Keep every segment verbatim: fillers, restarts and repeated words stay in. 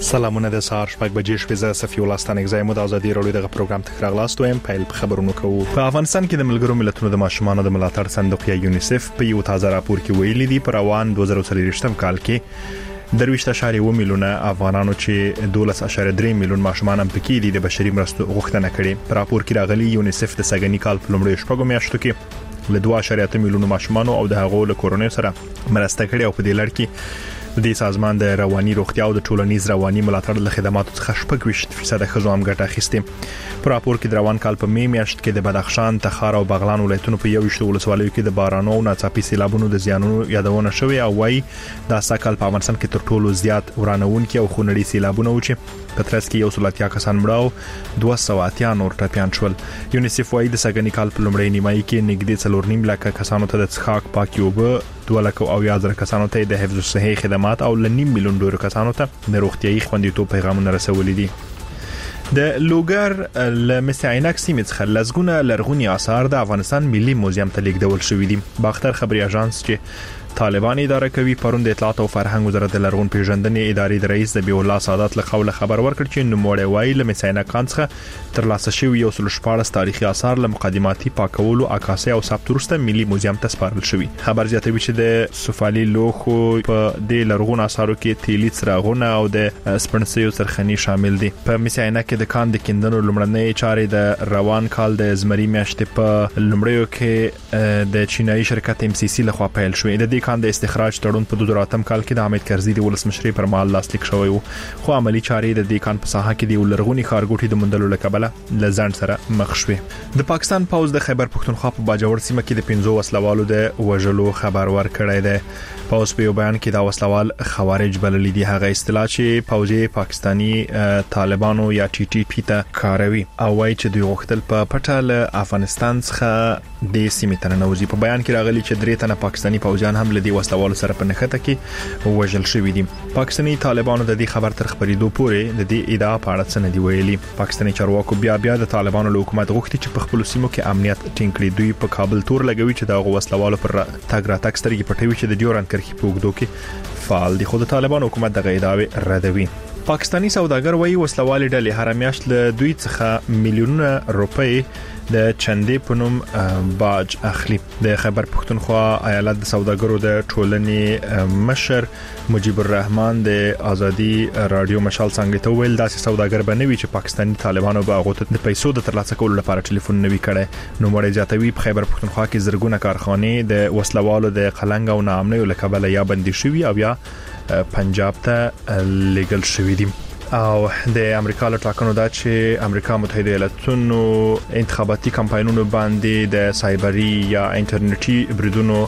سلامونه د سهار شپږ بجې شپې زه صفي الله ستانګ زایم د ازادي رادیو دغه پروګرام ته راغلاست وایم په خبرونو کوو. په افغانستان کې د ملګرو ملتونو د ماشومانو د ملاتړ صندوق یا یونیسف په یو تازه راپور کې ویلي دي په روان دوه زره څلوېښتم کال کې درویشت اشاریه و میلیونه افغانانو چې دولس اشاریه درې میلیون ماشومان هم پکې دي د بشري مرستو غوښتنه کړې. په راپور کې راغلي یونیسف د سګنی کال په لومړیو شپږو میاشتو کې له دوه اشاریه اته میلیون ماشومان او د هغو له کورونو سره مرسته کړې او په دې لړ کې د دې سازمان د رواني روغتیا او د ټولنیز رواني ملاتړ له خدماتو څخه شپږ ویشت فیصد خزو هم ګټه اخیستې. په راپور کې د روان کال په می میاشت کې د بدخشان، تخار او بغلان ولایتونو په یو ویشت ولسوالیو کې د بارانو او ناڅاپي سیلابونو د زیانونو یادونه شوې او وايي دا سکهال په افغانستان کې تر ټولو زیات ورانونکي او خونړي سیلابونه و چې په ترڅ کې یو سلطیا کسان مړاو دوه سوه اتیا نور ټپيان شول. یونیسف وايي د سګنی کال په لومړۍ نیمایي کې نږدې څلور نیم لک کسانو ته د څښاک پاکي اوبه، دوه لک او اویا زره کسانو ته د حفظ الصحي خدمات او لنیم میلیون ډیر کسانو ته د روغتيایي خوندیتوب پیغامونه رسولي دي. د لوګر لمسي عینک سیمه څخه لزګونه لرغونی آثار د افغانستان ملي موزیم ته لیږدول شوې دي. باختر خبري اژانس چې طالبان اداره کوي پرون د اطلاعات او فرهنګ وزارت د لرغون پیژندنې ادارې د رئیس ذبیح الله سادات له قوله خبر ورکړ چې نوموړی وايي لمسي عینک څخه تر لاسه شوی یو سل شپاړس تاریخي آثار له مقدماتي پاکولو، عکاسي او ثبت وروسته ملي موزیم ته سپارل شوی. خبر زیاتوي چې د سفالي لوخو په د لرغون آثارو کې تیلی څراغونه او د سپنسیو سرخني شامل دي. په مسی عینک کې د کان د کیندنو لومړنۍ چارې د روان کال د زمري میاشتې په لومړیو کې د چینایي شرکت ام سی سی لخوا پیل شوې. د دې کان د استخراج تړون په دوه زره اتم کال کې د حامد کرزي د ولسمشرۍ پر مهال لاسلیک شوی و، خو عملی چارې د دې کان په ساحه کې د لرغونی ښارګوټي د مندلو لکبله لزند سره مخ شوې. د پاکستان پوز د خیبر پختونخوا په باجوړ سیمه کې د پنځو وسلوالو د وژلو خبر ورکړی دی. پوز په یو بیان کې دا وسلوال خوارج بللی دي، هغه اصطلاح چې پوزي پاکستانی طالبانو یا ټي ټي پی ته کاروي او وايي چې دوی غوښتل په پټه له افغانستان څخه د سیمې ته ننوځي. په بیان کې راغلي چې درې تنه پاکستانی پوجان هم له دې وسلوالو سره په نښته کې وژل شوی دي. پاکستانی طالبانو د دې خبر تر خبرېدو پورې د دې ادعا په اړه څه نه دی ویلي. پاکستانی چارواکو بیا بیا د طالبانو له حکومت غوښتي چې په خپل سیمو کې امنیت ټینګ کړي. دوی په کابل تور لګوي چې دا وسلوالو پر تاګ را تاګ سترګې پټوي چې د ډیورند کرښې په اوږدو کې فعال دي، خو د طالبانو حکومت دغه ادعاوې ردوي. پاکستانی سوداګر وايي وسلوالې ډلې هر میاشت له دوی څخه میلیونونه روپۍ د چندې په نوم باج اخلي. د خیبر پختونخوا ایالت د سوداګرو د ټولنې مشر مجيب الرحمن د ازادي رادیو مشال څنګه ته ویل داسې سوداګر بنوي چې پاکستاني طالبانو به هغه د پیسو د ترلاسه کولو لپاره ټلیفون نوي کړي. نو مړی جاتوي په خیبر پختونخوا کې زرګونه کارخانې د وسلوالو د قلنګ او ناامنۍ لکبله یا بندي شوي او یا پنجاب ته لیګل شوی دي. او د امریکا له ټاکنو دا چې امریکا متحده ایالاتونو انتخاباتي کمپاینونو باندې د سایبری یا انټرنیټي بریدونو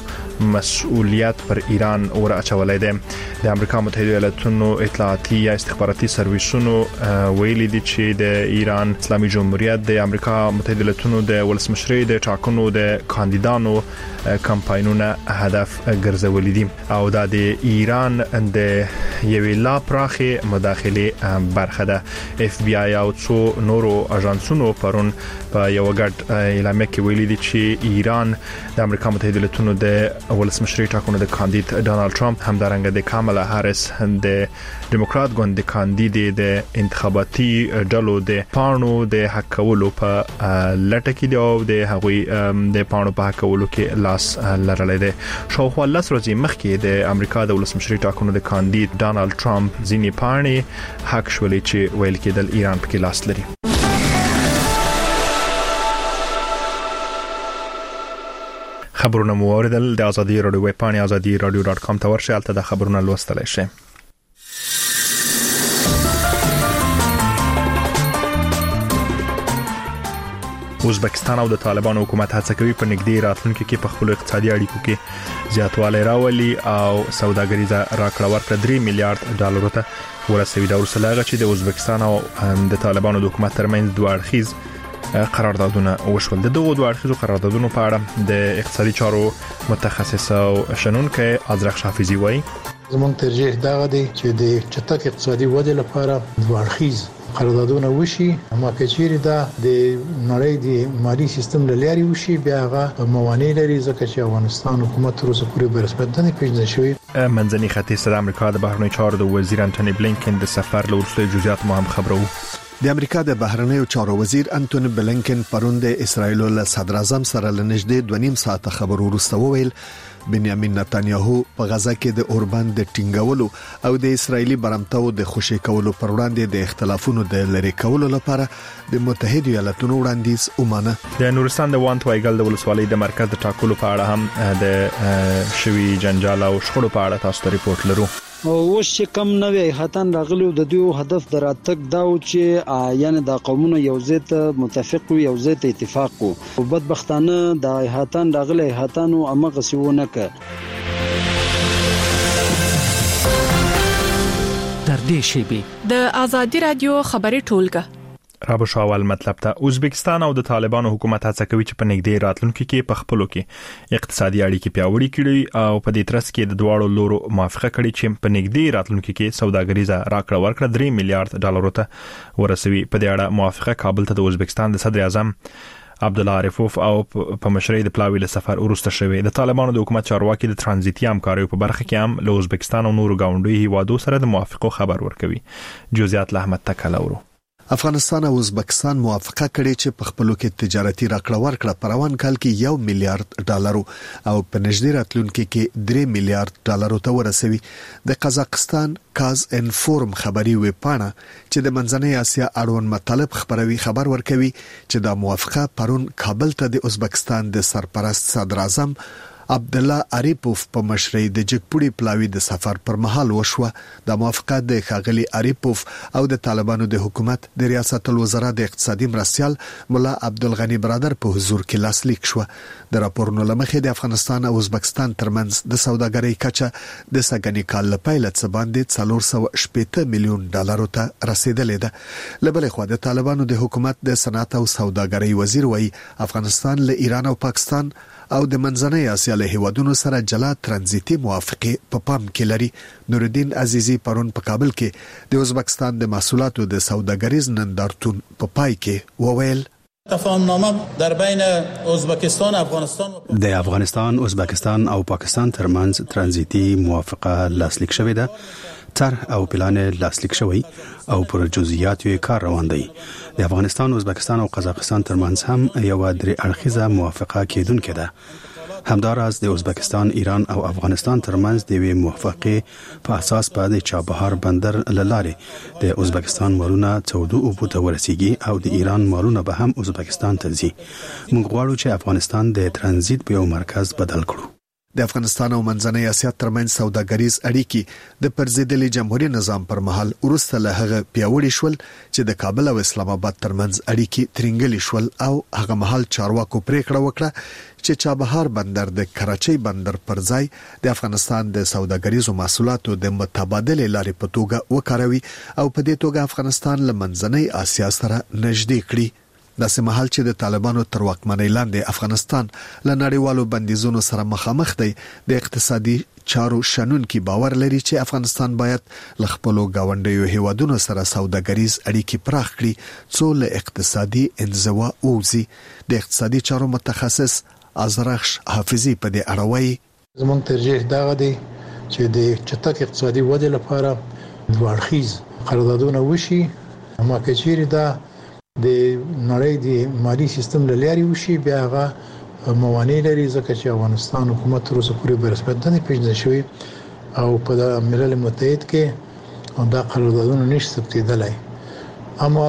مسؤلیت پر ایران اور اچولای دی. د امریکا متحده ایالاتونو اطلاعاتي یا استخباراتي سرویسونو ویلي دي چې د ایران اسلامي جمهوریت د امریکا متحده ایالاتونو د ولسمشرۍ د ټاکنو د کاندیدانو کمپاینونه هدف ګرځولي دي او دا د ایران د یوې لا پراخه مداخله برخه ده. اف بی آی او څو نورو اژانسونو پرون په یو غټ اعلامیه کې ویلي دي چې ایران د امریکا متحده ایالاتونو د ولسمشرۍ ټاکنو د کاندید ډانلډ ټرمپ همدارنګه د کاملا هاریس د ډیموکرات ګوند کاندید د انتخاباتي ډلو د پانو د حق کولو په لټه کې دی او د هغوی د پانو په حق کولو کې لاس لرلې ده. شاوخوا لس ورځې مخکې د امریکا د ولسمشرۍ ټاکنو د کاندید ډانلډ ټرمپ ځینې پاڼې حق شولې چې ویل کېدل ایران پکې لاس لري. خبرونه مو اوریدل. د ازادي رادیو ویب پاڼه ازادي رادیو ډاټ کام ته ورشئ، البته د خبرونه لوستلای شئ. ازبکستان او د طالبانو حکومت هڅه کوي په نږدې راتلونکي کې په خپل اقتصادي اړیکو کې زیاتوالی راولي او سوداګریزه راکړه ورکړه درې میلیارډ ډالرو ته ورسوي. دا ورسره چې د ازبکستان او د طالبانو د حکومت ترمنځ دوه اړخیز قراردادونه وشول. د دغو دوه اړخیزو قراردادونو په اړه د اقتصادي چارو متخصص او شنونکي ازرق حافظي وایي زموږ ترجیح دا دی چې د چټک اقتصادي ودې لپاره دوه اړخیز قراردادونه وشي اما کچېری دا د نړۍ د مالی سیستم لاري وشي بیا هغه موانع لري ځکه چې افغانستان حکومت تر اوسه پورې برسپد نه پیژندل شوی. منځني ختیځ د امریکا د بهرنیو چارو د وزیر انټونی بلینکن د سفر لورسته جزئیات مو هم خبرو. د امریکا د بهرنیو چارو وزیر انټونی بلینکن پرون د اسرایل له صدر اعظم سره لنږدې دوه نیم ساعت خبرو وروسته وویل بنیامین نتانیاهو په غزا کې د اوربند د ټینګولو او د اسرایلی برمتاو د خوشی کولو پر وړاندې د اختلافونو د لری کولو لپاره د متحده ایالاتونو وړاندیز ومانه. د نورستان د وانت وایګل د ولسوالۍ د مرکز د ټاکلو په اړه هم د شوی جنجال او شخړو په اړه تاسو ته ریپورت لرو. اوس چې کم نوې هاتان راغلي د دوی هدف دراتک داو چې یعنی د قومونو یو ځای ته متفق وي یو ځای ته اتفاق وو او بدبختانه د هاتان راغلي هاتانو امغه سیونه ک تر دې شی به د ازادي رادیو خبري ټولګه رابو شاول مطلب ته ازبکستان او د طالبانو حکومت هڅه کوي چې په نږدې راتلونکو کې په خپلو کې اقتصادي اړیکې پیاوړې کړي او په دې ترڅ کې د دواړو لورو موافقه کړي چې په نږدې راتلونکو کې سوداګریزه راکړه ورکړه درې میلیارډ ډالر ته ورسوي. په دې اړه موافقه کابل ته د ازبکستان د صدر اعظم عبدالله عارفوف او په مشرۍ د پلاوی له سفر ورسته شوی. د طالبانو د حکومت چارواکي د ترانزیتي همکاریو په برخه کې هم له ازبکستان او نورو گاونډیو هیوادو سره د موافقو خبر ورکوي. جزئیات له احمد تکلورو. افغانستان او ازبکستان موافقه کړې چې په خپلو کې تجارتي راکړه ورکړه په روان کال کې یو میلیارډ ډالر او په نږدې راتلونکي کې درې میلیارډ ډالر ته ورسوي. د قزاقستان کاز انفورم خبري ویبپاڼه چې د منځنۍ اسیا اړوند مطالب خبروي خبر ورکوي چې دا موافقه پرون کابل ته د ازبکستان د سرپرست صدر اعظم عبدالله عریپوف په مشرۍ د جګپوړي پلاوی د سفر پر مهال وشوه. د موافقت د خاغلی عریپوف او د طالبانو د حکومت د ریاست الوزرا د اقتصادي مرستيال مولا عبدالغنی برادر په حضور کې لاسلیک شو. د راپورونو لمخې د افغانستان او ازبکستان ترمنځ د سوداګرۍ کچه د سګنی کال لپاره څه باندې څلور سوه شپږ میلیون ډالر ته رسیدلې ده. لبلې خو د طالبانو د حکومت د صنعت او سوداګرۍ وزیر وایي افغانستان له ایران او پاکستان او د منځنۍ اسیا له هیوادونو سره جلا ترانزیتي موافقه په پام کې لري. نورالدین عزیزی پرون په کابل کې د ازبکستان د محصولاتو د سوداګریز نندارتون په پای کې وویل تفاهمنامه در بین ازبکستان افغانستان د افغانستان ازبکستان او پاکستان ترمنځ ترانزیتي موافقه لاسلیک شوې ده. طرح او پلان لاسلیک شوی او پر جزئیات یې کار روان دی. د افغانستان ازبکستان او قزاقستان ترمنځ هم یو درې اړخیزه موافقه کېدونکې ده. همداراز د ازبکستان ایران او افغانستان ترمنځ د وی موافقه په اساس په د چابهار بندر لاره د ازبکستان مالونه چودو او بوته ورسیږي او د ایران مالونه به هم ازبکستان ته ځي. موږ غواړو چې افغانستان د ترانزیت په یو مرکز بدل کړو. د افغانستان او منځنۍ اسیا ترمنځ سوداګریز اړیکې د پرزیدلي جمهوریت نظام پر مهال ورسته له هغه پیاوړي شول چې د کابل او اسلام آباد ترمنځ اړیکې ترنګلي شول او هغه مهال چارواکو پریکړه وکړه چې چابهار بندر د کراچۍ بندر پر ځای د افغانستان د سوداګریزو محصولاتو د متبادلې لارې په توګه وکاروي او په دې توګه افغانستان له منځنۍ اسیا سره نږدې کړي. داسې مهال چې د طالبانو تر واکمنۍ لاندې افغانستان له نړیوالو بندیزونو سره مخامخ دی د اقتصادي چارو شنونکي باور لري چې افغانستان باید له خپلو گاونډیو هیوادونو سره سوداګریز اړیکې پراخ کړي څو له اقتصادي انزوا اوزي. د اقتصادي چارو متخصص ازرخش حافظي په دې اړه وایي زموږ ترجیح دا دی چې د چټک اقتصادي ودې لپاره دوه اړخیز قراردادونه وشي اما کچېری دا د نړۍ د مالی سیستم لاري وشي بیا هغه موانع لري ځکه چې افغانستان حکومت تر اوسه پورې برسپد نه پیژندل شوی او په ملل متحد کې دا قراردادونه نشي ثبتېدلای. اما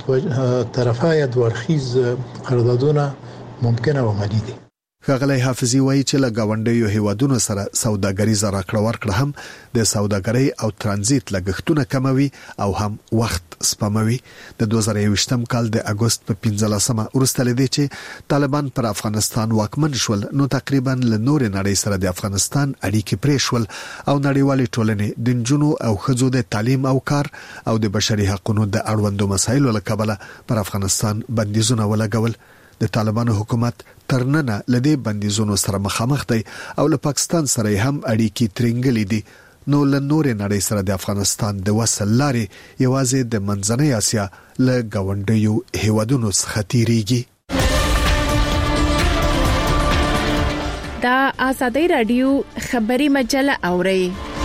د طرفه یا دوه اړخیز قراردادونه ممکنه و عملي دي. ښاغلی حافظي وایي چې له گاونډیو هیوادونو سره سوداګریزه راکړه ورکړه هم د سوداګرۍ او ترانزیت لګښتونه کموي او هم وخت سپموي. د دوه زره یوویشتم کال د اگست په پنځلسمه وروسته لدی چې طالبان پر افغانستان واکمن شول نو تقریبا له نور نړۍ سره د افغانستان اړیکې پرې شول او نړیوالې ټولنې د نجونو او ښځو د تعلیم او کار او د بشري حقوقو د اړوندو مسایلو له کبله پر افغانستان بندیزونه ولګول. د طالبانو حکومت ترننه لدې بندیزونو سره مخامخ دی او له پاکستان سره هم اړیکې ترنګلې دي. نو له نورې نړۍ سره د افغانستان د وصل لارې یوازې د منځنۍ اسیا له گاونډیو هیوادونو څخه تیریږي. دا آزادی رادیو خبري مجله اوري.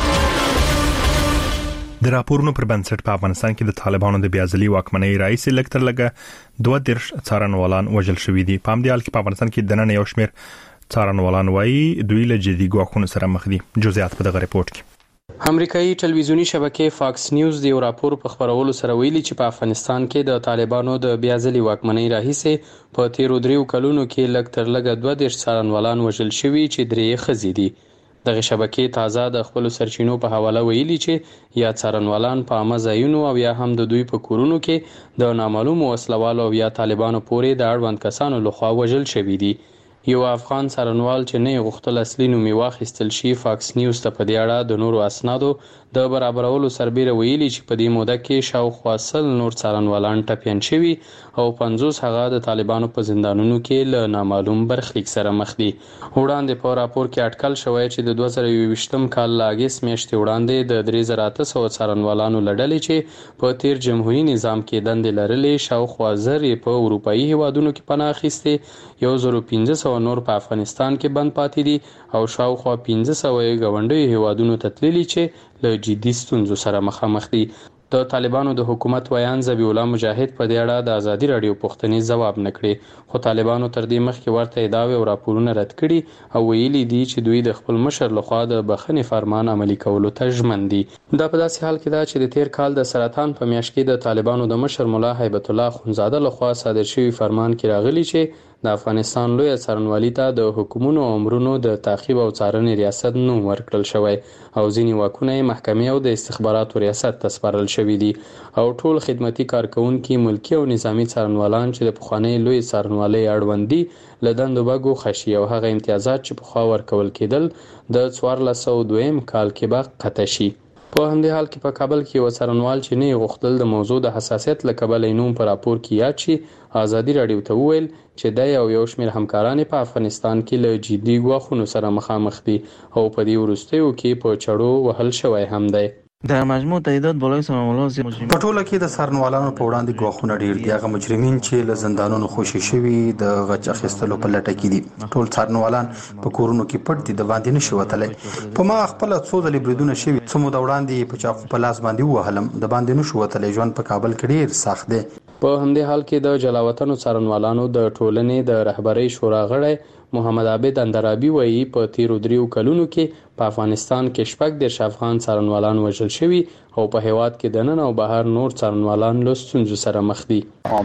د راپورونو پر بنسټ په افغانستان کې د طالبانو د بیازلي واکمنۍ رئیس لکتر لګه دوه درش څارنوالان وژل شوې دي. په همدې حال کې په افغانستان کې د نن یو شمېر څارنوالان وایي دوی له جدي ګواښونو سره مخ دي. جزئیات په دغه ریپورت کې. امریکایي ټلویزیونی شبکې فاکس نیوز د یو راپور په خبرولو سره ویلي چې په افغانستان کې د طالبانو د بیازلي واکمنۍ راهیسې په تیرو دریو کلونو کې لکتر لګه دوه درش څارنوالان وژل شوي چې درې ښځې دي. دغه شبکې تازه د خپل سرچینو په حواله ویلي چې یا څارنوالان په عامه ځایونو او یا هم د دوی په کورونو کې د نامعلومو وسلوالو او یا طالبانو پورې د اړوند کسانو لخوا وژل شوي دي. یو افغان څارنوال چې نه غوښتل اصلي نوم یې واخیستل شي فاکس نیوز ته په دې اړه د نورو اسنادو د برابرولو سربېره ویلي چې په دې موده کې شاوخوا سل نور څارنوالان ټپیان شوي او پنځوس هغه د طالبانو په زندانونو کې له نامعلوم برخلیک سره مخ دي. وړاندې په راپور کې اټکل شوی چې د دوه زره یوویشتم کال له اګست میاشتې وړاندې د درې زره اته سوه څارنوالانو له ډلې چې په تیر جمهوریت نظام کې دندې لرلې شاوخوا زر په اروپایي هیوادونو کې پناه اخیستې، یو زر او پنځه سوه نور په افغانستان کې بند پاتې دي او شاوخوا پنځه سوه ګاونډیو هیوادونو ته تللي چې له جدي ستونزو سره مخامخ دي. د طالبانو د حکومت ویان ذبیح الله مجاهد په دې اړه د ازادي رادیو پوښتنې ځواب نه کړي، خو طالبانو تر دې مخکې ورته ادعاوې او راپورونه رد کړي او ویلي دي چې دوی د خپل مشر لخوا د بخښنې فرمان عملي کولو ته ژمن دي. دا په داسې حال کې ده چې د تیر کال د سرطان په میاشت کې د طالبانو د مشر ملا هیبت الله اخونزاده لخوا صادر شوی فرمان کې راغلی چې د افغانستان لوی څارنوالۍ ته د حکومتونو او امرونو د تعقیب او څارنې ریاست نوم ورکړل شوی او ځینې واکونه یې محکمې او د استخباراتو ریاست ته سپارل شوي دي او ټول خدمتي کارکونکي ملکی او نظامی څارنوالان چې د پخوانۍ لوی څارنوالۍ اړوند دي له دندو به ګوښه شي او هغه امتیازات چې پخوا ورکول کېدل د څوارلس سوه دویم کال کې به قطع شي. په همدې حال کې په کابل کې یو څارنوال چې نه غوښتل د موضوع د حساسیت له کبله نوم په راپور کې یاد شي ازادي رادیو ته وویل چې د یو یو شمېر همکاران په افغانستان کې له جدي ګواښونو سره مخامخ دي او په دې وروستیو کې په چړو وهل شوی هم دی. در مجموع تعداد بالای سماولات په ټوله کې د څارنوالانو په وړاندې ګواښونه ډیر دي. هغه مجرمین چې له زندانونو خوشي شوي د غچ اخیستلو په لټه کې دي. ټول څارنوالان په کورونو کې پټ دي، د باندې نشي وتلی. په ما خپل څو ځلې بریدونه شوي، څو مو د وړاندې په چاقو په لاس باندې ووهلم، د باندې نشو وتلی. ژوند په کابل کې ډیر سخت دی. په همدې حال کې د جلاوطنو څارنوالانو د ټولنې د رهبرۍ شورا غړی محمد عابد اندرابي وایي په تیرو دریو کلونو کې په افغانستان کې شپږ دېرش افغان څارنوالان وژل شوي او په هیواد کې دننه او بهر نور څارنوالان له ستونزو سره مخ دي.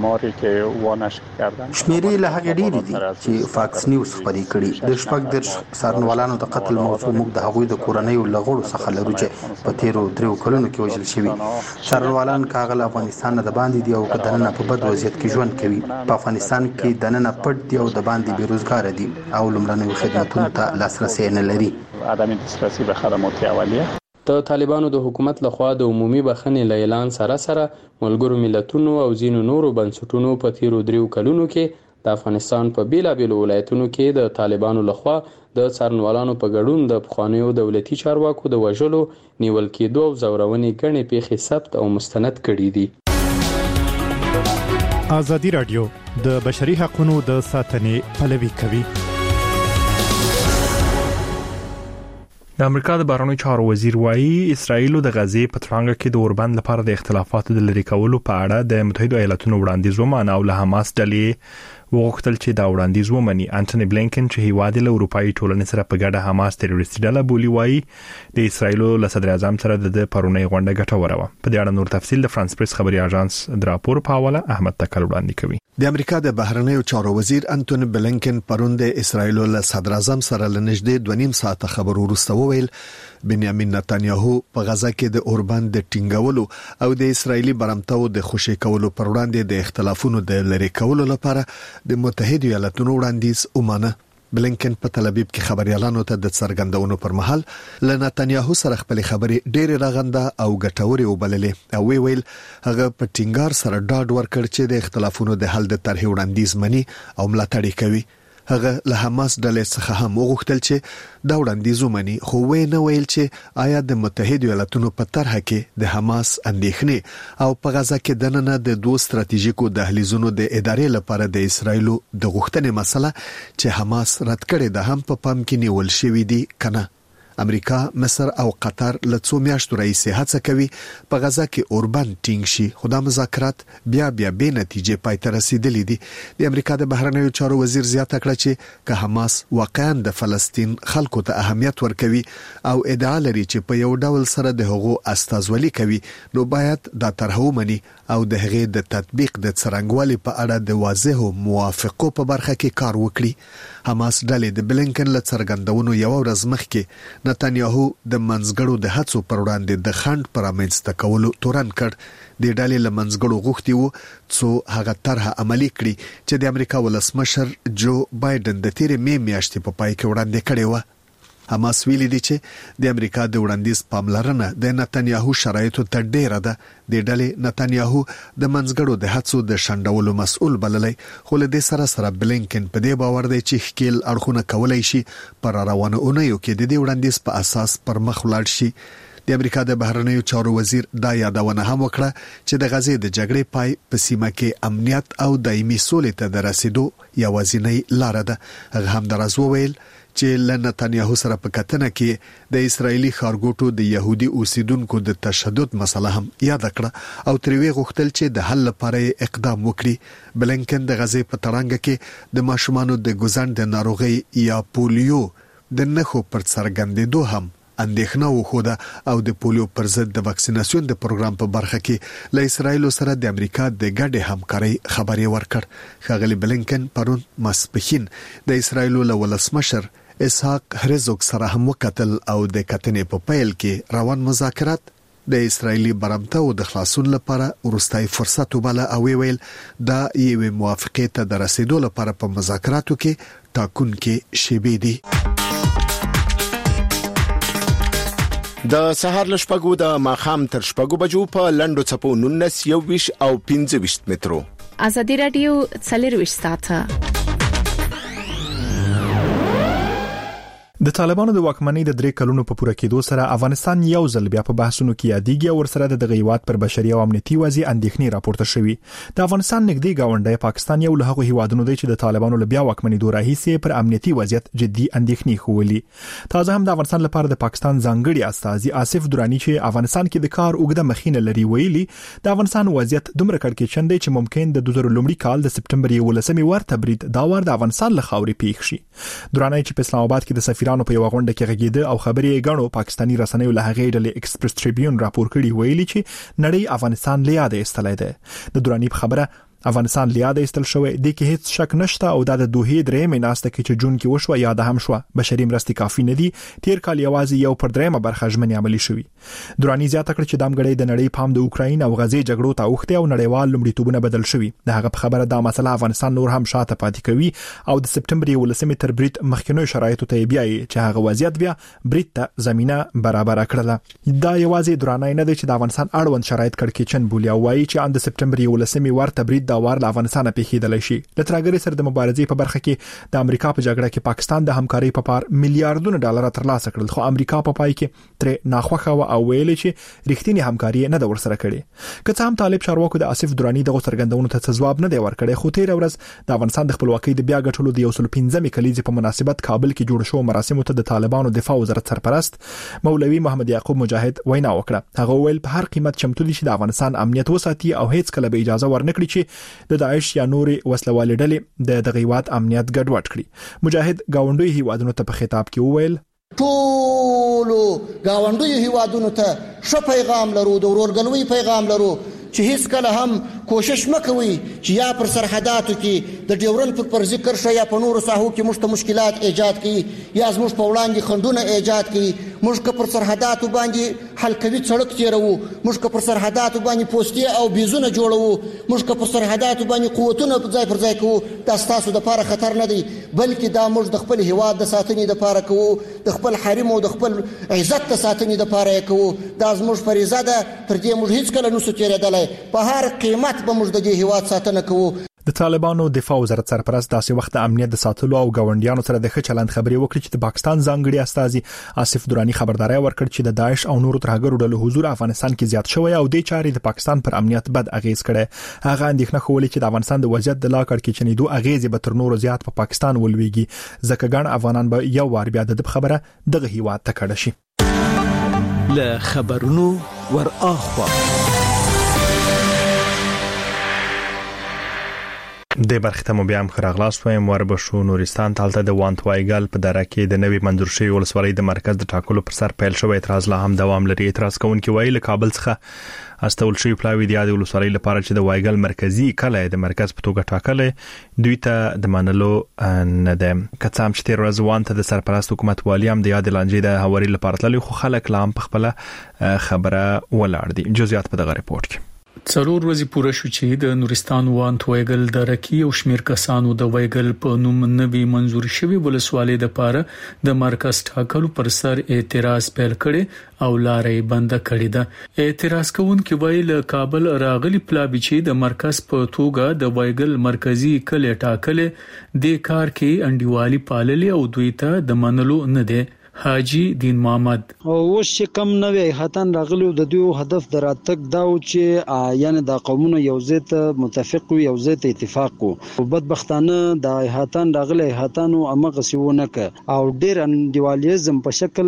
شمیرې له هغې ډېرې دي چې فاکس نیوز خپرې کړي. د شپږ دېرش څارنوالانو د قتل موضوع موږ د هغوی د کورنیو له غړو څخه لرو چې په تیرو دریو کلونو کې وژل شوي. څارنوالان که هغه له افغانستان نه د باندې دي او که دننه په بد وضعیت کې ژوند کوي. په افغانستان کې دننه پټ دي او د باندې بېروزګاره دي او لومړنیو خدماتونو ته لاسرسی نه لري. د طالبانو د حکومت لخوا د عمومي بخښنې له اعلان سره سره ملګرو ملتونو او ځینو نورو بنسټونو په تیرو دریو کلونو کې د افغانستان په بیلابیلو ولایتونو کې د طالبانو لخوا د څارنوالانو په ګډون د پخوانیو دولتي چارواکو د وژلو، نیول کېدو او ځورونې ګڼې پیښې ثبت او مستند کړي دي. ازادي رادیو د بشري حقوقو د ساتنې پلوي کوي. د امریکا د بهرنیو چارو وزیر وایي اسرائیل د غزې په ترانګه کې د اوربند لپاره د اختلافاتو د لرې کولو په اړه د متحده ایالاتونو وړاندیز ومانه او له حماس ډلې وغوښتل چې دا وړاندیز ومني. انټونی بلینکن چې هیواد له اروپאי ټولنې سره په ګډه حماس تروریستي ډله بولي وایي د اسرائیل له صدر اعظم سره د پرونی غونډه ګټوره وه. په دې اړه نور تفصیل د فرانس پریس خبري اژانس د راپور په حواله احمد تکل وړاندې کوي. د امریکا د بهرنیو چارو وزیر انټونی بلینکن پرون د اسرائیل له صدر اعظم سره لنږدې دوه نیم ساعته خبرو وروسته وویل بنیامین نتانیاهو په غزا کې د اوربند د ټینګولو او د اسرایلی برمتو د خوشی کولو پر وړاندې د اختلافونو د لری کولو لپاره د متحده ایالاتونو وړاندیز ومانه. بلینکن په تل ابیب کې خبريالانو ته د څرګندونو پر مهال ل نتانیاهو سره خپل خبرې ډېرې راغنده او ګټورې وبللې او وی ویل هغه په ټینګار سره ډاډ ورکړ چې د اختلافونو د حل د طرح وړاندیز مني او ملاتړ کوي. هغه له حماس ډلې څخه هم وغوښتل چې دا وړاندیز ومني، خو وې نه ویل چې آیا د متحده ایالاتونو په طرحه کې د حماس اندېښنې او په غزا کې دننه د دوه ستراتیژیکو دهلیزونو د ادارې لپاره د اسرایلو د غوښتنې مسله چې حماس رد کړي ده هم په پام کې نیول شوې دي کنه. امریکا، مصر او قطر له څو میاشتو راهیسې هڅه کوي په غزا کې اوربند ټینګ شي، خو دا مذاکرات بیا بیا به نتیجې پای ته رسیدلې دي. د امریکا د بهرنیو چارو وزیر زیاته کړه چې که حماس واقعا د فلسطین خلکو ته اهمیت ورکوي او ادعا لري چې په یو ډول سره د هغو استازولي کوي، نو باید دا طرح ومني او د هغې د تطبیق د څرنګوالي په اړه د واضحو موافقو په برخه کې کار وکړي. حماس ډلې د بلینکن له څرګندونو یو ورځ مخکې نتانیاهو د منځګړو د هڅو پر وړاندې د خنډ پر امنځته کولو تورن کړ. د ډلې له منځګړو غوښتي وو څو هغه طرح عملي کړي چې د امریکا ولسمشر جو بایدن د تیرې می میاشتې په پای کې وړاندې کړی و. حماس ویلي دي چې د امریکا د وړاندیز پاملرنه د نتانیاهو شرایطو ته ډیره ده. د ډلې نتانیاهو د منځګړو د هڅو د شندولو مسؤل بللی، خو له دې سره سره بلینکن په دې باور دی چې ښکیل اړخونه کولای شي پر روانه اونیو کې د دې وړاندیز په اساس پر مخ ولاړ شي. د امریکا د بهرنیو چارو وزیر دا یادونه هم وکړه چې د غزې د جګړې پای په سیمه کې امنیت او دایمي سولې ته د رسیدو یوازینۍ لار ده. هغه هم دراز وویل چې ل نتانیاهو سره په کتنه کې د اسرایلی خارګوټو د يهودي اوسیدونکو د تشدد مسله هم یاد کړه او تروي غوښتل چې د حل لپاره اقدام وکړي. بلینکن د غزې په تړانګه کې د ماشومانو د ګوزن د ناروغي یا پولیو د نخو پر څرګندېدو هم اندېښنه وخوده او د پولیو پر ضد د واکسیناسیون د پروګرام په برخه کې له اسرایل سره د امریکا د ګډې همکارۍ خبرې ورکړ. ښاغلي بلینکن پرون ماسپښین د اسرایل له ولسمشر اسحاق هرزوگ سره هم وکتل او د کتنې په پیل کې روان مذاکرات د اسرایلی برمته او د خلاصون لپاره ورستای فرصت وباله او ویل دا یو موافقه ته د رسیدو لپاره په مذاکراتو کې ټاکونکې شیبې دي. د سهار لشپګو د ماخام تر شپګو بجو په لندو چپو نونس یو ویش او پنځه ویش مترو. ازادي رادیو څلور ویش ساعته. د طالبانو د واکمنۍ د درې کلونو په پوره کېدو سره افغانستان یو ځل بیا په بحثونو کې یادېږي او ورسره د غیوات پر بشري او امنیتي وضعیت اندېښنې راپورته شوې. د افغانستان نږدې گاونډی پاکستان یو له هغو هیوادونو دی چې د طالبانو له بیا واکمنېدو راهیسې پر امنیتي وضعیت جدي اندېښنې ښوولې. تازه هم د افغانستان لپاره د پاکستان ځانګړي استازي آصف درانی چې افغانستان کې د کار اوږده مخینه لري ویلي د افغانستان وضعیت دومره کړکېچن دی چې ممکن د دوه زره لومړي کال د سپټمبر یولسمې ورته برید دا ور د افغانستان له خاورې پیښ شي. درانی چې په اسلام آباد کې د سفیرانو په یو غونډه کې غږیده او خبرې یې غنو پاکستاني رسنیو له هغې ډلې ایکسپریس ټریبیون راپور کړي ویلي چې نړۍ افغانستان له یاده ایستلای دی. د درانی په خبره افغانستان لیاده ایستل شوی د کې هیڅ شک نشته او د دوه درې میناسته کې چې جون کې وشو یاد هم شو بشري مرستې کافي نه دي. تیر کال یوازې یو پر درېمه برخه ژمنې عملی شوې. درانی زیاته کړ چې دامګړې د نړۍ پام د اوکراین او غزې جګړو ته اوخته او نړیوال لومړیتوبونه بدل شوي. د هغه په خبره دا مسله افغانستان نور هم شاته پاتې کوي او د سپټمبر یولسمې تر برید مخکینو شرایطو ته بیا چې هغه وضعیت بیا برید ته زمينه برابر کړله. دا یوازې درانی نه دی چې د افغانستان اړوند شرایط کړکېچن بولي او وايي چې د سپټمبر یولسمې ورته برید دا وار د افغانستان پیښیدل شي. د ترګری سره د مبارزې په برخه کې د امریکا په جګړه کې پاکستان د همکاري په پار میلیارډونو ډالر ترلاسه کړل خو امریکا په پای کې تر ناخوخه او ویل چې رښتینی همکاري نه د ورسره کړي. که څه هم طالب چارواکو د آصف درانی دغه څرګندونو ته ځواب نه دی ورکړی خو تیر ورځ د افغانستان د خپلواکۍ د بیا ګټلو د یو سل پنځمې کلیزې په مناسبت کابل کې جوړ شو مراسمو ته د طالبانو دفاع وزارت سرپرست مولوي محمد یعقوب مجاهد وینا وکړه. هغه ویل په هر قیمت چمتو دي چې د افغانستان امنیت وساتي او هیڅ کله به اجازه ورنکړي چې د داعش یا نورې وسلوالې ډلې د دغیوات امنیت ګډوډ کړي. مجاهد گاونډي هیوادونو ته په خطاب کې وویل ټول گاونډي هیوادونو ته ښه پیغام لرو د ورورګلوي پیغام لرو چې هیڅ کله هم کوشش مکوي چې یا پر سرحداتو کې د ډیورن پر پر ذکر شي یا په نورو ساحو کې مشته مشکلات ایجاد کړي یا زموږ په وړاندې خندونه ایجاد کړي. موږ که پر سرحداتو باندې حلقوي سړک تیرو، موږ که پر سرحداتو باندې پوستې او بیزونه جوړو، موږ که پر سرحداتو باندې قوتونه په ځای پر ځای کوو، دا ستاسو د لپاره خطر نه دی بلکې دا موږ د خپل هیواد د ساتنې لپاره کوو، د خپل حریم او د خپل عزت د ساتنې لپاره کوو. دا زموږ فریضه ده، تر دې موږ هیڅ کله نشو تیرېدلی. په هر قیمت به موږ د دې هیواد ساتنه کوو. د طالبانو دفاع وزارت سرپرست داسې وخت د امنیت د ساتلو او ګاونډیانو سره د ښه چلند خبري وکړي چې د پاکستان ځانګړي استازي آصف درانی خبرداري ورکړ چې د داعش او نورو ترهګرو ډلو حضور افغانستان کې زیات شوی او د چاري د پاکستان پر امنیت بد اغیز کړي. هغه اندېښنه خولې چې د افغانستان د وضعیت د لا کړکېچنې دوه اغیز به تر نورو زیات په پاکستان ولويږي ځکه ګڼ افغانان به یو وار بیا د خبره دغه هیواد ته کډه شي. له خبرونو ور اخوا د برختمو بیا هم خراغلاس وایم وربشو نورستان تالته د وانتوایګل په دره کې د نوې منظور شوی ولسوالۍ د مرکز د ټاکلو پر سر پیل شوی اعتراض لا هم دوام لري. اعتراض کوونکي وایي له کابل څخه استول شوی پلاوی د یاد ولسوالۍ لپاره چې د وایګل مرکزی کله د مرکز په توګه ټاکلې دوی ته د منلو نه ده. کڅام چې تیر ورځ وانت د سرپرست حکومت والی هم د یاد لانجې د هواري لپاره تللی خو خلک لا هم په خپل خبره ولاړ دي. جزئیات په دغه ریپورت کې. څلور ورځې پوره شو چې د نورستان وانت وایګل درکی او شمیر کسانو د وایګل په نوم نوی منظور شوی ولسوالۍ د پاره د مرکز ټاکلو پر سر اعتراض پیل کړي او لارې بند کړي ده. اعتراض کوونکي وایي له کابل راغلي پلاوی چې د مرکز په توګه د وایګل مرکزی کله ټاکلې د کار کې انډیوالي پاللې او دوی ته د منلو نه ده. حاجی دین محمد او چې کم نوې هاتان راغلو د دوی هدف دراتک دا و چې یعنی د قومونو یو ځای متفق وي یو ځای اتفاق او بدبختانه د هاتان راغلي هاتانو امغه سیونه ک او ډیر انډیوالیزم په شکل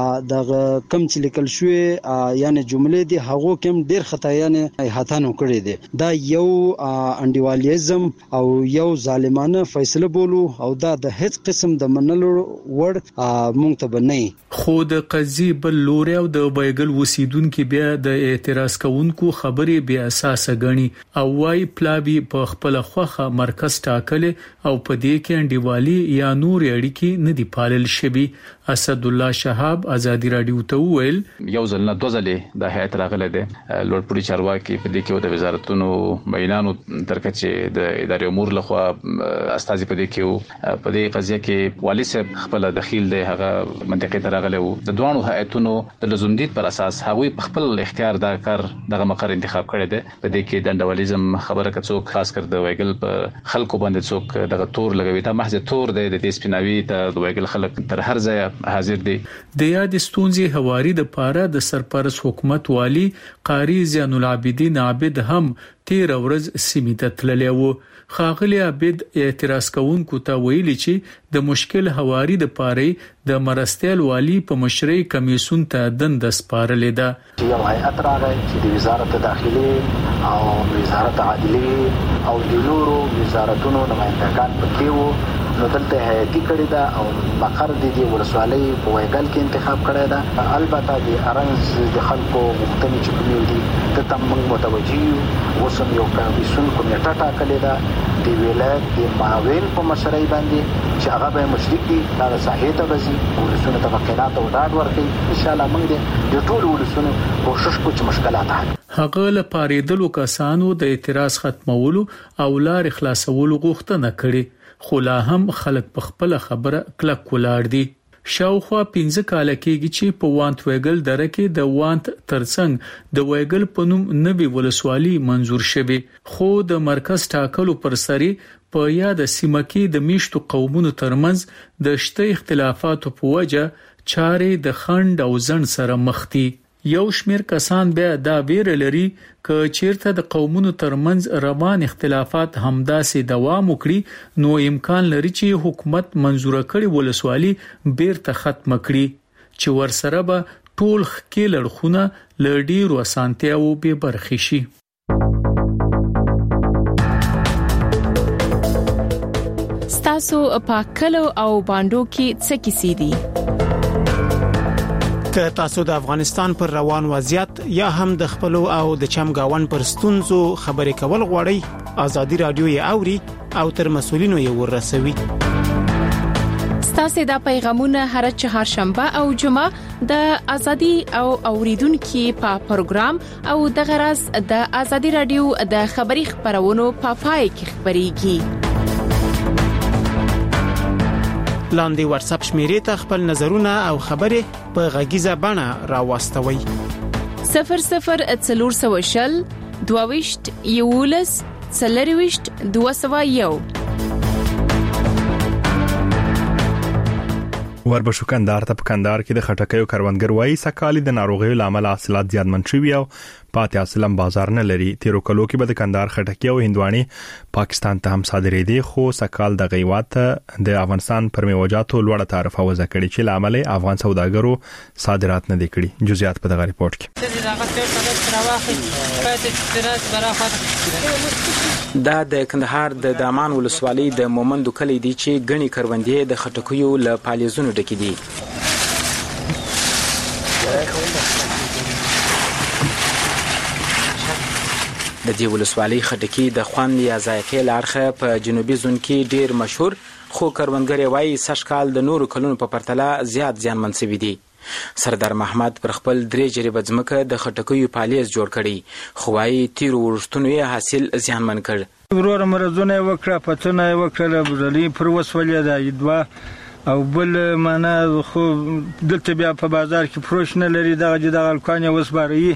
د کم چې لیکل شوی یعنی جملې دي هغه کم ډیر خطایانه هاتانو کړی دي. دا یو انډیوالیزم او یو ظالمانه فیصله بولو او دا د هیڅ قسم د منلو ور مونږ خو د قضیه بل لوري او د وایګل وسیدونکو بیا د اعتراض کوونکو خبرې بیا اساسه غني او وايي پلاوی په خپل خوخه مرکز ټاکل او په دې کې انډیوالي یا نور اړیکی نه دی پالل شوی. اسد الله شهاب ازادي رادیو ته ویل یو ځل نه دوه ځلې د هیئت راغله ده لوړپوړي چارواکي په دې کې د وزارتونو مینانو ترکه د ادارې امور لخوا استازي په دې کې په دې قضیه کې والي صاحب خپل دخیل دی هغه منطقې ته راغله وو د دوانو هیئتونو د لزومدید پر اساس هغه خپل اختیار دا کار دغه مقر انتخاب کړی دی. په دې کې د انډیوالیزم خبره کڅوک خاص کر د وایګل په خلکو باندې څوک دغه تور لګوي ته محض تور دی د دې سپیناوي ته د وایګل خلک تر هر ځای حاضر دي. د یاد ستونزې هواري د پاره د سرپرست حکومت والی قاری زین العابدین عابد هم تیر ورځ سیمه تللی وو. خاغلی عابد اعتراض کوونکو ته ویلي چې د مشکل هواري د پاره د مرستیال والی په مشرۍ کمیسون ته دند سپارلې ده. یو هیئت راغی چې د وزارت داخلي او وزارت عدلیه او د نورو وزارتونو نمائندگان پکې وو. نو دلته هیئتي کړی دا او مقر د دې ولسوالۍ په وایګل کې انتخاب کړی دا. البته د ارنګ د خلکو مختلف چکمې دي د تمنګ متوجي وسم یو کمیسون کمیټه ټاکلې ده د ولایت د معاون په مشرۍ باندې چې هغه به مشرک دي دا صحیح ته وزي ولسونه تفقینات او ډاډ ورکړي. ان شاء الله موږ د ټول ولسونو کوشش کوو چې مشکلات حل هغه لپاره دلو کسانو د اعتراض ختمولو او لار خلاصولو غوښتنه کړې خو لا هم خلک په خپل خبره کلک ولاړ دي. شاوخوا پنځه کال کېږي چې په وانت وایګل دره کې د وانت ترڅنګ د وایګل په نوم نوی ولسوالي منظور شوه خو د مرکز ټاکلو پر سری په یاد سیمه کې د میشتو قومونو ترمنځ د شته اختلافاتو په وجه چارې د خند او ځن سره مخ دي. یو شمیر کسان بیا دا ویره لري ک چیرته د قومونو ترمنځ روان اختلافات همداسې دوام وکړي نو امکان لري چې حکومت منزور کړي ولسوالي بیرته ختم کړي چې ورسره به ټول خکې لړخونه لړډي روسانتیاو به برخي شي. ستاسو پاکلو او باندو کې څه کیسې دي؟ که تاسو د افغانستان پر روان وضعیت یا هم د خپل او د چمګاون پر ستونزو خبرې کول غواړئ ازادي رادیو یې اوري او تر مسولینو یې ورسوي. ستاسو د پیغامونه هر چهارشنبه او جمعه د ازادي او اوریدونکو په پروګرام او د غرض د ازادي رادیو د خبري خبرونو په پای کې خبريږي. لاندې واتس اپ شمیرې ته خپل نظرونه او خبرې په غږیزه بڼه راوستوي. صفر صفر څلور سوه شل دوه ویشت یولس سلریوشت دوه سوه یو. وربشو کندهار ته په کندهار کې د خټکیو کروندګر وایي سکالي د ناروغیو لامل حاصلات زیاتمن شوي او پاتې حاصلم بازار نه لري. تیرو کلو کې به د کندهار خټکی او هندواني پاکستان ته هم صادرېدي، خو سکال د غیوات د افغانستان پر میوجاتو لوړه تعرفه وضع کړې چې لامل افغان سوداګرو صادرات نه دي کړي. جزئیات په دغه ریپورت کې. دا د کندهار د دامان ولسوالۍ د مومندو کلی دی چې غني کروندې د خټکیو له پالیزونو ډکې دي. د دې ولسوالۍ خټکی د خوند یا ذایقې لارخه په جنوبي زون کې ډیر مشهور، خو کروندګر وایي سشکال د نورو کلونو په پرتله زیات زیانمن شوي دي. سردار محمد پر خپل درې جریبه ځمکه د خټکیو پالیز جوړ کړي، خو وايي تیرو ورښتونو یې حاصل زیانمن کړ. ورور مرزونه وکړه، پتونه وکړه، بزلي پر وسولې د دوه او بل معنا خو دلته بیا په بازار کې فروش نه لري. دغه د الکان وسباري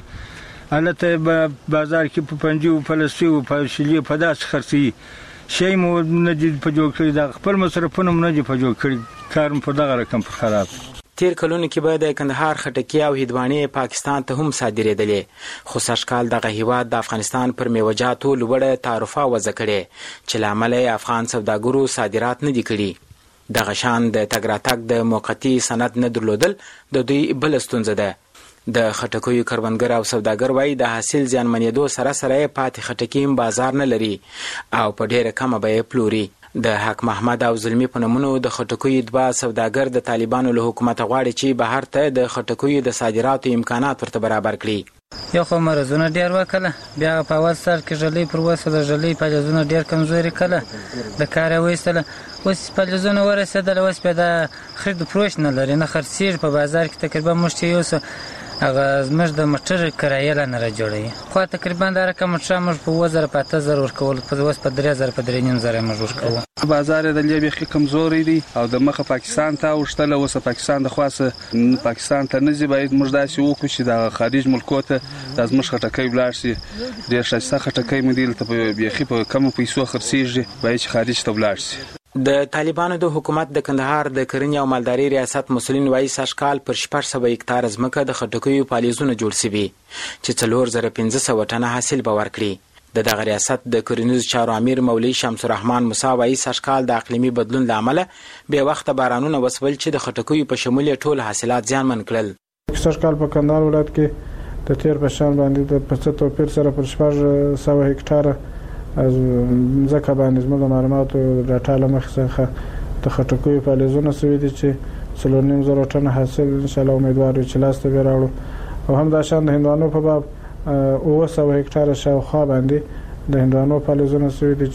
الته بازار کې په پنجو فلسطین او په شلی په داس خرسي شی مو نه دي په جوړ کړی، د خپل مصرفونه نه دي په جوړ کړی، کارم په دغه رقم پر خراب. تیر کلونو کې به د کندهار خټکی او هندواني پاکستان ته هم صادرېدلې، خو سشکال دغه هیواد د افغانستان پر میوجاتو لوړه تعرفه وضع کړې چې لامل افغان سوداګرو صادرات نه دي کړي. دغه شان د تګ راتګ د موقتی سند نه درلودل د دوی بل ستونزه ده. د خټکیو کروندګر او سوداګر وایي د حاصل زیانمنېدو سره سره پاتې خټکی بازار نه لري او په ډیره کمه بیه پلوري. د حق محمد او زلمی په نومونو د خټکیو دوه سوداګر د طالبانو له حکومت غواړي چې بهر ته د خټکیو د صادراتو امکانات ورته برابر کړي. یو خو مرزونه ډیر وکړه، بیا په اول سر کې ژلې پر وسه د ژلې پالیزونه ډیر کمزوري کړه، د کار وېستله اوس پالیزونه ورسېدل، اوس په د خرید فروش نه لري، نه خرڅېږي په بازار کې تقریبا مشته یو څه هغه زموږ د موټر کرایه نه را جوړوي، خو تقریبا دا رقم موټر موږ په وزر په اته زره ورکول، په اوس په درې زره په درې نیم زره موږ ورکوو. بازار د لیبي کمزوري دي او د مخه پاکستان ته ورشتله، اوس پاکستان د خاصه پاکستان ته نه زی باید موږ داسې وکړو چې د خارج ملکو ته د زموږ خټکی ولاړ شي. ډېر ښایسته خټکی مې ته په بیخي په کم پیسو خرڅېږي، باید چې خارج ته ولاړ شي. د طالبانو د حکومت د کندهار د کرنې او مالداري ریاست مسولین وایي سشکال پر شپږ سوه هکتار ځمکه د خټکیو پالیزونه جوړ شوي چې څلور زره پنځه سوه ټنه حاصل به ورکړي. د دغه ریاست د کرنیزو چارو امیر مولوي شمس الرحمن موسی وایي سشکال د اقلیمي بدلون له امله بې وخته بارانونه وسول چې د خټکیو په شمول ټول حاصلات زیانمن کړل. سشکال په کندهار ولایت کې د تیر په شان باندې د پڅ توپیر سره پر شپږ سوه هکتار از ځکه باندې زموږ د معلوماتو ډاټا له مخې څخه د خټکیو پالیزونه سوي دي چې څلور نیم زره ټنه حاصل انشاءالله امیدوار یو چې لاسته به راوړو. او هم دا شان د هندوانو په باب اوه سوه هکتاره شاوخوا باندې د هندوانو پالیزونه سوي دي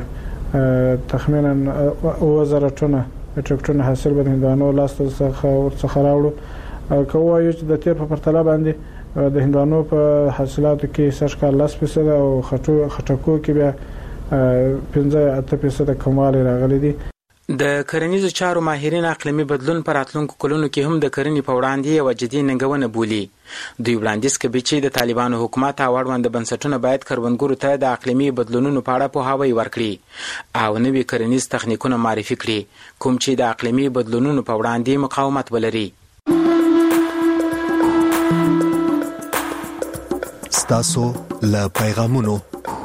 چې تخمینا اوه زره ټنه میټریک ټنه حاصل به د هندوانو لاسته څخه راوړو. او که ووایو چې د تیر په پرتله باندې د هندوانو په حاصلاتو کې سشکال لس فیصد او خټکو کې بیا پنځه اته فیصد کموالی راغلی دی. د کرنیزو چارو ماهرین اقلیمي بدلون پر راتلونکو کلونو کې هم د کرنې په وړاندې یوه جدي ننګونه بولي. دوی وړاندیز کوي چې د طالبانو حکومت او اړوند بنسټونه باید کروندګرو ته د اقلیمي بدلونونو په اړه پوهاوی ورکړي او نوي کرنیز تخنیکونه معرفي کړي کوم چې د اقلیمي بدلونونو په وړاندې مقاومت ولري. ستاسو له پیغامونو.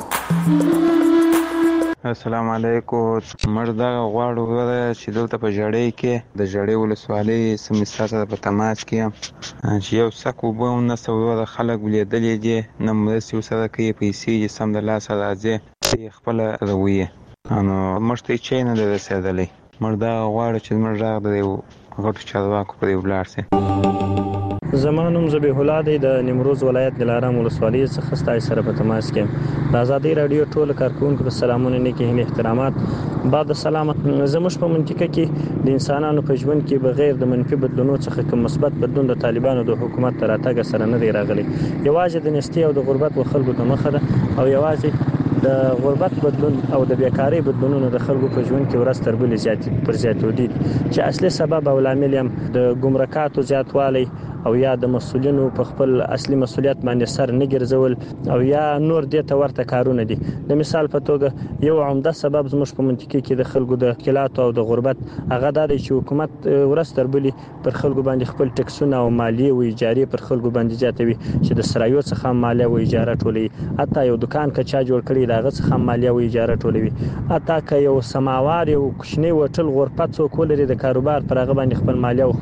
السلام علیکم. مر دا غواړو چې دلته په جړې کې د جړې ولسوالۍ سمستر سره په تماس کې چې یو څک وبو نه سوي د خلک ولیدلې دي نه مرسي سره کوي پیسې چې سم د لاس راځي خپل رویه نو مشته چې نه د رسیدلې. مر دا غواړو چې مر راغ د غټ چارواکو په ولاړ سي. زمانوم ذبیح الله دی د نیمروز ولایت دلارام ولسوالۍ څخه ستاسو سره په تماس کې. د آزادۍ رادیو ټول کارکونکو ته سلامونه نیکې هیلې احترامات. بعد سلام زموږ په منطقه کې د انسانانو په ژوند کې بغیر د منفي بدلونو څخه کوم مثبت بدلون د طالبانو د حکومت تر راتګ سره نه دی راغلی. یوازې د نستي او د غربت و خلکو د مخه ده او یوازې د غربت بدلون او د بیکاری بدلونونو د خلکو په ژوند کې ورځ تر بلې زیات پر زیاتېدو دي چې اصلي سبب او لامل هم د ګمرکاتو زیاتوالی او یا د مسولینو په خپل اصلي مسولیت باندې سر نه ګرځول او یا نور دې ته ورته کارونه دي. د مثال په توګه یو عمده سبب زموږ په منطقه کې د خلکو د مشکلات او د غربت هغه د حکومت ورستربلي پر خلکو باندې خپل ټکسونه او مالیه او اجاره پر خلکو باندې زیاتوي چې د سرایو څخه مالیه او اجاره ټولوي. حتی یو دکان که چا جوړ کړی داغه څخه مالیه او اجاره ټولوي. حتی که یو سماوار یو کوچنی وټل غرفت څوک ولري د کاروبار پر هغه باندې خپل مالیه